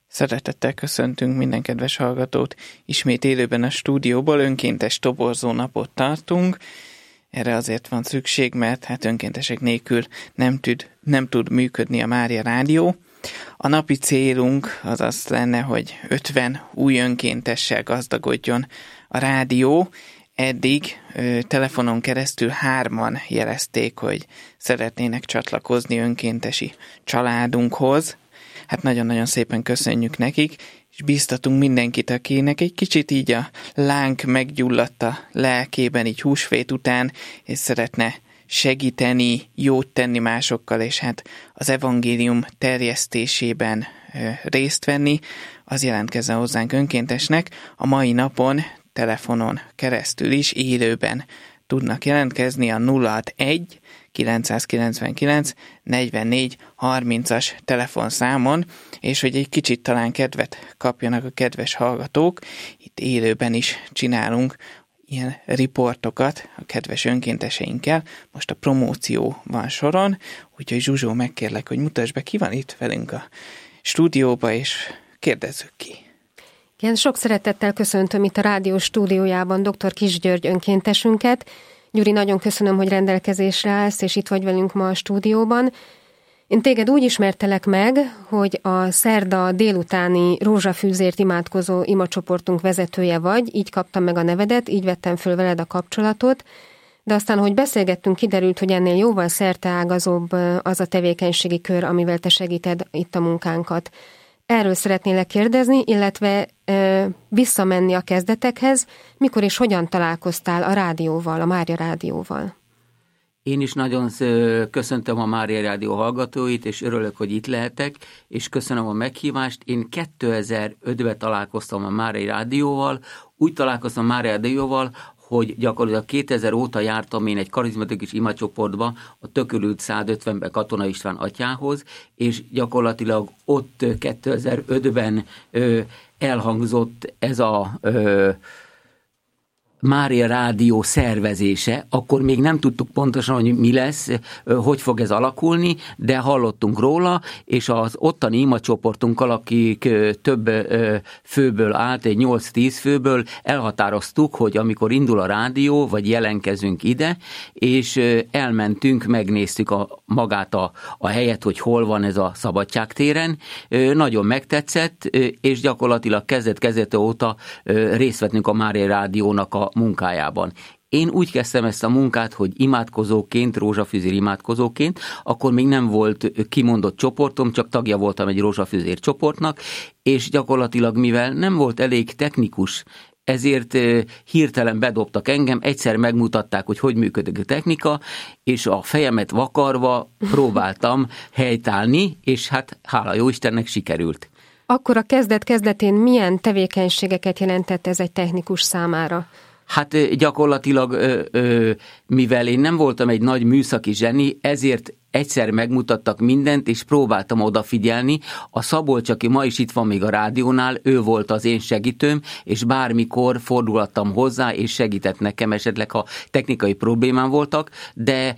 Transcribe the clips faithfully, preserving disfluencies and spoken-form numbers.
Szeretettel köszöntünk minden kedves hallgatót. Ismét élőben a stúdióból önkéntes toborzó napot tartunk. Erre azért van szükség, mert hát önkéntesek nélkül nem tud, nem tud működni a Mária Rádió. A napi célunk az az lenne, hogy ötven új önkéntessel gazdagodjon a rádió. Eddig ö, telefonon keresztül hárman jelezték, hogy szeretnének csatlakozni önkéntesi családunkhoz. Hát nagyon-nagyon szépen köszönjük nekik, és bíztatunk mindenkit, akinek egy kicsit így a láng meggyulladt a lelkében, így húsvét után, és szeretne segíteni, jót tenni másokkal, és hát az evangélium terjesztésében ö, részt venni, az jelentkezzen hozzánk önkéntesnek. A mai napon telefonon keresztül is élőben tudnak jelentkezni a nulla hatvanegy kilencszázkilencvenkilenc negyvennégy harmincas telefonszámon, és hogy egy kicsit talán kedvet kapjanak a kedves hallgatók, itt élőben is csinálunk ilyen riportokat a kedves önkénteseinkkel. Most a promóció van soron, úgyhogy Zsuzsó, megkérlek, hogy mutasd be, ki van itt velünk a stúdióba, és kérdezzük ki. Igen, sok szeretettel köszöntöm itt a rádió stúdiójában dr. Kiss György önkéntesünket. Gyuri, nagyon köszönöm, hogy rendelkezésre állsz, és itt vagy velünk ma a stúdióban. Én téged úgy ismertelek meg, hogy a szerda délutáni rózsafűzért imádkozó imacsoportunk vezetője vagy, így kaptam meg a nevedet, így vettem föl veled a kapcsolatot, de aztán, hogy beszélgettünk, kiderült, hogy ennél jóval szerteágazóbb az a tevékenységi kör, amivel te segíted itt a munkánkat. Erről szeretnélek kérdezni, illetve e, visszamenni a kezdetekhez, mikor és hogyan találkoztál a rádióval, a Mária Rádióval? Én is nagyon köszöntöm a Mária Rádió hallgatóit, és örülök, hogy itt lehetek, és köszönöm a meghívást. Én kétezer-ötben találkoztam a Mária Rádióval, úgy találkoztam a Mária Rádióval, hogy gyakorlatilag kétezer óta jártam én egy karizmatikus imacsoportba, a Tökölült százötvenben Katona István atyához, és gyakorlatilag ott kétezer-ötben ö, elhangzott ez a ö, Mária Rádió szervezése, akkor még nem tudtuk pontosan, hogy mi lesz, hogy fog ez alakulni, de hallottunk róla, és az ottani imacsoportunkkal, akik több főből állt, egy nyolc-tíz főből elhatároztuk, hogy amikor indul a rádió, vagy jelenkezünk ide, és elmentünk, megnéztük a, magát a, a helyet, hogy hol van ez a Szabadságtéren. Nagyon megtetszett, és gyakorlatilag kezdet-kezdete óta részt vettünk a Mária Rádiónak a munkájában. Én úgy kezdtem ezt a munkát, hogy imádkozóként, rózsafűzér imádkozóként, akkor még nem volt kimondott csoportom, csak tagja voltam egy rózsafűzér csoportnak, és gyakorlatilag mivel nem volt elég technikus, ezért hirtelen bedobtak engem, egyszer megmutatták, hogy hogy működik a technika, és a fejemet vakarva próbáltam helytállni, és hát hála jó Istennek sikerült. Akkor a kezdet-kezdetén milyen tevékenységeket jelentett ez egy technikus számára? Hát gyakorlatilag, mivel én nem voltam egy nagy műszaki zseni, ezért egyszer megmutattak mindent, és próbáltam odafigyelni. A Szabolcs, aki ma is itt van még a rádiónál, ő volt az én segítőm, és bármikor fordulhattam hozzá, és segített nekem, esetleg ha technikai problémám voltak, de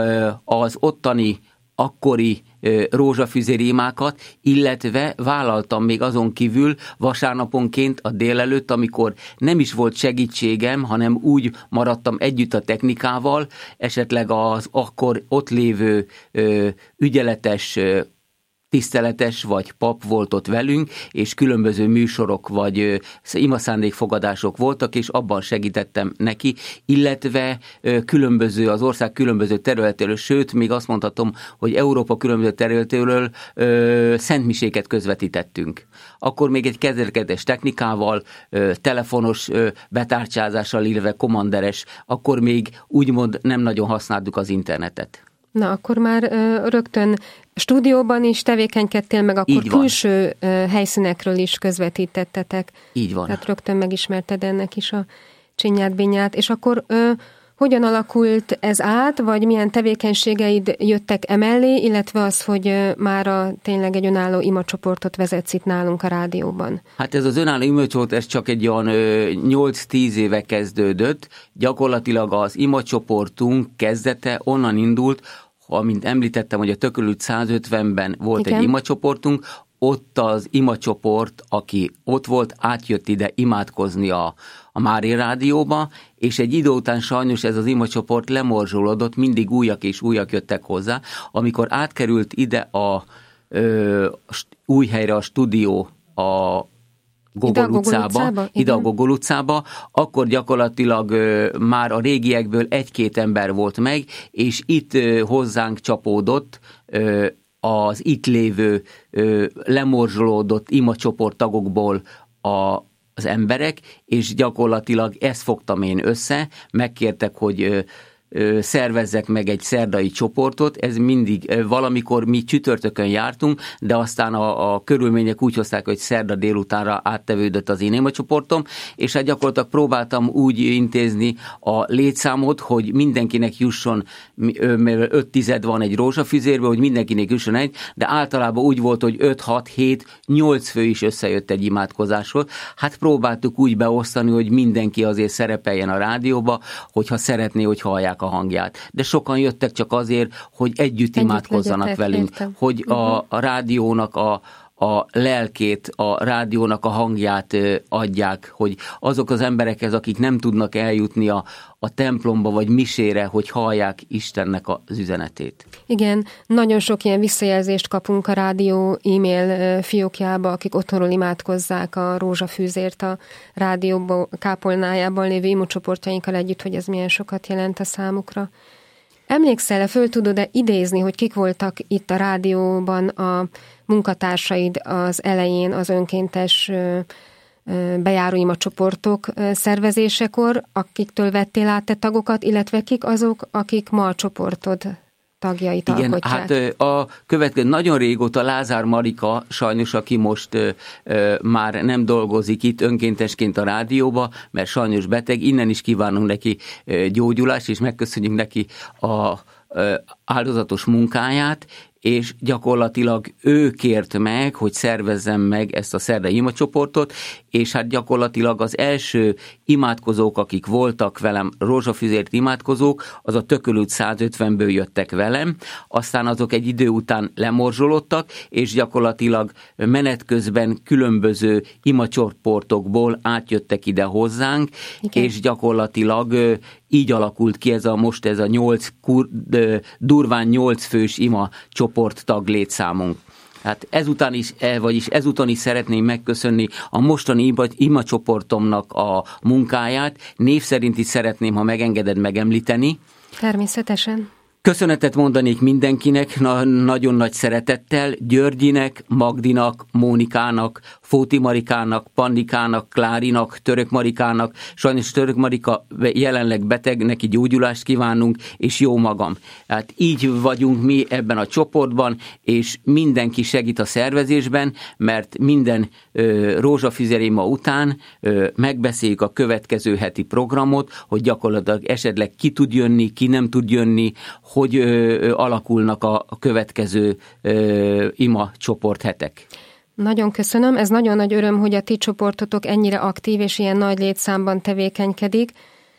az ottani akkori rózsafűzéri imákat, illetve vállaltam még azon kívül vasárnaponként a délelőtt, amikor nem is volt segítségem, hanem úgy maradtam együtt a technikával, esetleg az akkor ott lévő ö, ügyeletes ö, tiszteletes vagy pap volt ott velünk, és különböző műsorok vagy imaszándékfogadások voltak, és abban segítettem neki, illetve különböző, az ország különböző területéről, sőt, még azt mondhatom, hogy Európa különböző területéről ö, szentmiséket közvetítettünk. Akkor még egy kezdetleges technikával, ö, telefonos ö, betárcsázással, illetve kommanderes, akkor még úgymond nem nagyon használtuk az internetet. Na, akkor már ö, rögtön stúdióban is tevékenykedtél, meg akkor külső ö, helyszínekről is közvetítettetek. Így van. Tehát rögtön megismerted ennek is a csinyát-binyát. És akkor ö, hogyan alakult ez át, vagy milyen tevékenységeid jöttek emellé, illetve az, hogy ö, mára tényleg egy önálló imacsoportot vezetsz itt nálunk a rádióban? Hát ez az önálló imacsoport, ez csak egy olyan nyolc-tíz éve kezdődött. Gyakorlatilag az imacsoportunk kezdete onnan indult, amint említettem, hogy a Tökölült százötvenben volt Igen. egy imacsoportunk, ott az imacsoport, aki ott volt, átjött ide imádkozni a, a Mária Rádióba, és egy idő után sajnos ez az imacsoport lemorzsolódott, mindig újak és újak jöttek hozzá. Amikor átkerült ide a ö, új helyre a stúdió, a Gogol utcába, ide a Gogol utcába, akkor gyakorlatilag ö, már a régiekből egy-két ember volt meg, és itt ö, hozzánk csapódott ö, az itt lévő ö, lemorzsolódott imacsoport tagokból a, az emberek, és gyakorlatilag ezt fogtam én össze, megkértek, hogy ö, szervezzek meg egy szerdai csoportot, ez mindig, valamikor mi csütörtökön jártunk, de aztán a, a körülmények úgy hozták, hogy szerda délutánra áttevődött az én csoportom, és hát gyakorlatilag próbáltam úgy intézni a létszámot, hogy mindenkinek jusson, mert öt tized van egy rózsafüzérbe, hogy mindenkinek jusson egy, de általában úgy volt, hogy öt hat hét nyolc fő is összejött egy imádkozáshoz. Hát próbáltuk úgy beosztani, hogy mindenki azért szerepeljen a rádióba, hogyha szeretné, hogy hallják a hangját. De sokan jöttek csak azért, hogy együtt, együtt imádkozzanak legyetek, velünk, értem. Hogy uh-huh. a, a rádiónak a, a lelkét, a rádiónak a hangját adják, hogy azok az emberekhez, akik nem tudnak eljutni a, a templomba vagy misére, hogy hallják Istennek az üzenetét. Igen, nagyon sok ilyen visszajelzést kapunk a rádió e-mail fiókjába, akik otthonról imádkozzák a rózsafűzért a rádióban, kápolnájában lévő imacsoportjainkkal együtt, hogy ez milyen sokat jelent a számukra. Emlékszel-e, föl tudod-e idézni, hogy kik voltak itt a rádióban a munkatársaid az elején, az önkéntes bejáró imacsoportok szervezésekor, akiktől vettél át te tagokat, illetve kik azok, akik ma a csoportod tagjait Igen, alkotják? hát a következő, nagyon régóta Lázár Marika, sajnos, aki most ö, ö, már nem dolgozik itt önkéntesként a rádióba, mert sajnos beteg, innen is kívánunk neki ö, gyógyulást, és megköszönjük neki a ö, áldozatos munkáját, és gyakorlatilag ő kért meg, hogy szervezzem meg ezt a szerdai imacsoportot, és hát gyakorlatilag az első imádkozók, akik voltak velem, rózsafüzért imádkozók, az a Tököl száz ötvenből jöttek velem, aztán azok egy idő után lemorzsolódtak, és gyakorlatilag menet közben különböző imacsoportokból átjöttek ide hozzánk, igen. És gyakorlatilag így alakult ki ez a most ez a nyolc, kur, durván nyolc fős ima csoport tag létszámunk. Hát ezután is, vagyis ezután is szeretném megköszönni a mostani ima, ima csoportomnak a munkáját. Név szerint is szeretném, ha megengeded, megemlíteni. Természetesen. Köszönetet mondanék mindenkinek, na, nagyon nagy szeretettel, Györgyinek, Magdinak, Mónikának, Fóti Marikának, Pandikának, Klárinak, Török Marikának, sajnos Török Marika jelenleg beteg, neki gyógyulást kívánunk, és jó magam. Hát így vagyunk mi ebben a csoportban, és mindenki segít a szervezésben, mert minden ö, rózsafüzeréma után ö, megbeszéljük a következő heti programot, hogy gyakorlatilag esetleg ki tud jönni, ki nem tud jönni, hogy ö, alakulnak a, a következő ö, ima csoporthetek. Nagyon köszönöm, ez nagyon nagy öröm, hogy a ti csoportotok ennyire aktív és ilyen nagy létszámban tevékenykedik,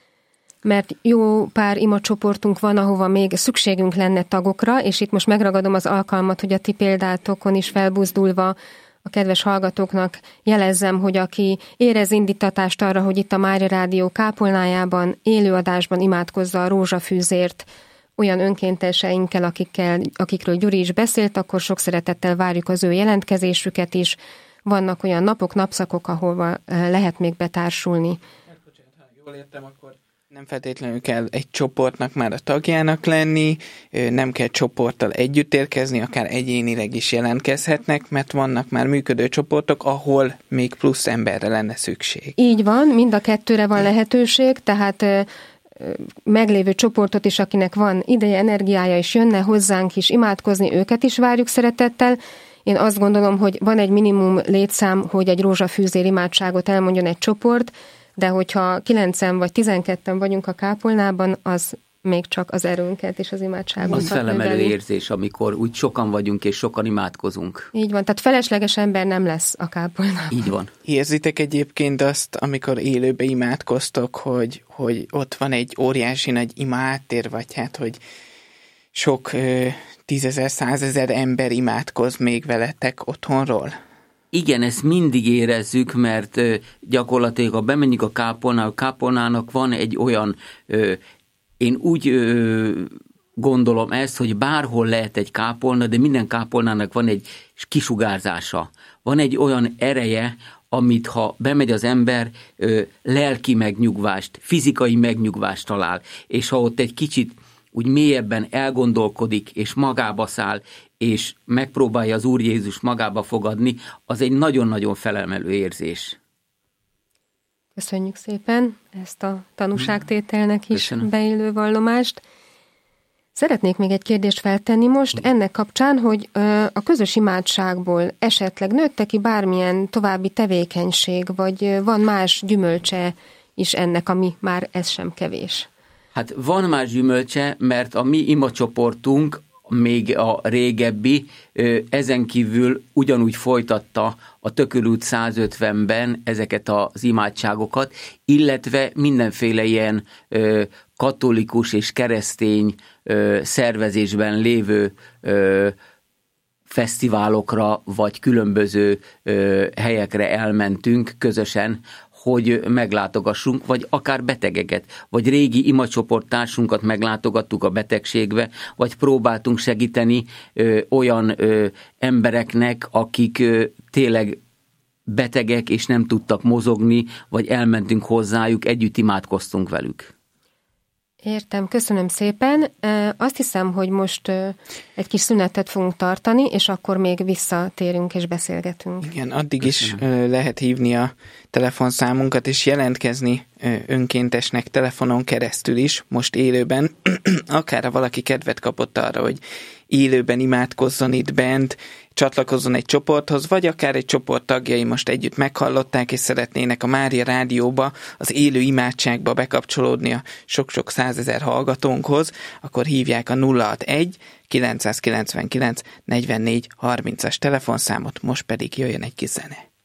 mert jó pár ima csoportunk van, ahova még szükségünk lenne tagokra, és itt most megragadom az alkalmat, hogy a ti példátokon is felbuzdulva a kedves hallgatóknak jelezzem, hogy aki érez indítatást arra, hogy itt a Mária Rádió kápolnájában élőadásban imádkozza a rózsafűzért, olyan önkénteseinkkel, akikkel, akikről Gyuri is beszélt, akkor sok szeretettel várjuk az ő jelentkezésüket is. Vannak olyan napok, napszakok, ahol lehet még betársulni. Bocsánat, ha jól értem, akkor nem feltétlenül kell egy csoportnak már a tagjának lenni, nem kell csoporttal együtt érkezni, akár egyénileg is jelentkezhetnek, mert vannak már működő csoportok, ahol még plusz emberre lenne szükség. Így van, mind a kettőre van lehetőség, tehát meglévő csoportot is, akinek van ideje, energiája, és jönne hozzánk is imádkozni, őket is várjuk szeretettel. Én azt gondolom, hogy van egy minimum létszám, hogy egy rózsafűzér imádságot elmondjon egy csoport, de hogyha kilencen vagy tizenketten vagyunk a kápolnában, az még csak az erőnket és az imádságot. Az felemelő érzés, amikor úgy sokan vagyunk és sokan imádkozunk. Így van, tehát felesleges ember nem lesz a kápolnában. Így van. Érzitek egyébként azt, amikor élőbe imádkoztok, hogy, hogy ott van egy óriási nagy imaháttér, vagy hát, hogy sok ö, tízezer, százezer ember imádkoz még veletek otthonról? Igen, ezt mindig érezzük, mert gyakorlatilag, ha bemegyünk a kápolnába, a kápolnának van egy olyan, én úgy gondolom ezt, hogy bárhol lehet egy kápolna, de minden kápolnának van egy kisugárzása. Van egy olyan ereje, amit ha bemegy az ember, lelki megnyugvást, fizikai megnyugvást talál, és ha ott egy kicsit úgy mélyebben elgondolkodik, és magába száll, és megpróbálja az Úr Jézus magába fogadni, az egy nagyon-nagyon felemelő érzés. Köszönjük szépen ezt a tanúságtételnek is Köszönöm. beillő vallomást. Szeretnék még egy kérdést feltenni most ennek kapcsán, hogy a közös imádságból esetleg nőtte ki bármilyen további tevékenység, vagy van más gyümölcse is ennek, ami már ez sem kevés? Hát van más gyümölcse, mert a mi imacsoportunk, még a régebbi, ezen kívül ugyanúgy folytatta a Tököl út száz ötvenben ezeket az imádságokat, illetve mindenféle ilyen katolikus és keresztény szervezésben lévő fesztiválokra, vagy különböző helyekre elmentünk közösen, hogy meglátogassunk, vagy akár betegeket, vagy régi imacsoporttársunkat meglátogattuk a betegségbe, vagy próbáltunk segíteni ö, olyan ö, embereknek, akik ö, tényleg betegek, és nem tudtak mozogni, vagy elmentünk hozzájuk, együtt imádkoztunk velük. Értem, köszönöm szépen. Azt hiszem, hogy most egy kis szünetet fogunk tartani, és akkor még visszatérünk és beszélgetünk. Igen, addig Köszönöm. is lehet hívni a telefonszámunkat, és jelentkezni önkéntesnek telefonon keresztül is, most élőben. Akár ha valaki kedvet kapott arra, hogy élőben imádkozzon itt bent, csatlakozzon egy csoporthoz, vagy akár egy csoport tagjai most együtt meghallották, és szeretnének a Mária Rádióba, az élő imádságba bekapcsolódni a sok-sok százezer hallgatónkhoz, akkor hívják a nulla hatvanegy kilencszázkilencvenkilenc negyvennégy harmincas telefonszámot, most pedig jöjjön egy kis zene.